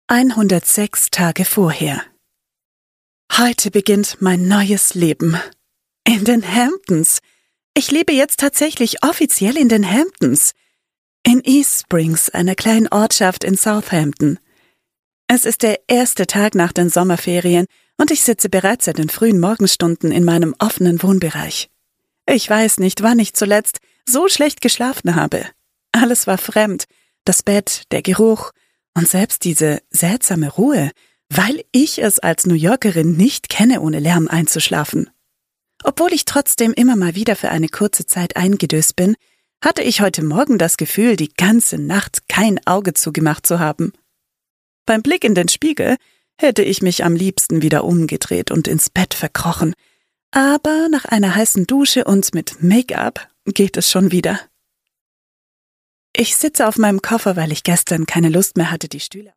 106 Tage vorher. Heute beginnt mein neues Leben. In den Hamptons. Ich lebe jetzt tatsächlich offiziell in den Hamptons. In East Springs, einer kleinen Ortschaft in Southampton. Es ist der erste Tag nach den Sommerferien und ich sitze bereits seit den frühen Morgenstunden in meinem offenen Wohnbereich. Ich weiß nicht, wann ich zuletzt so schlecht geschlafen habe. Alles war fremd. Das Bett, der Geruch und selbst diese seltsame Ruhe, weil ich es als New Yorkerin nicht kenne, ohne Lärm einzuschlafen. Obwohl ich trotzdem immer mal wieder für eine kurze Zeit eingedöst bin, hatte ich heute Morgen das Gefühl, die ganze Nacht kein Auge zugemacht zu haben. Beim Blick in den Spiegel hätte ich mich am liebsten wieder umgedreht und ins Bett verkrochen. Aber nach einer heißen Dusche und mit Make-up geht es schon wieder. Ich sitze auf meinem Koffer, weil ich gestern keine Lust mehr hatte, die Stühle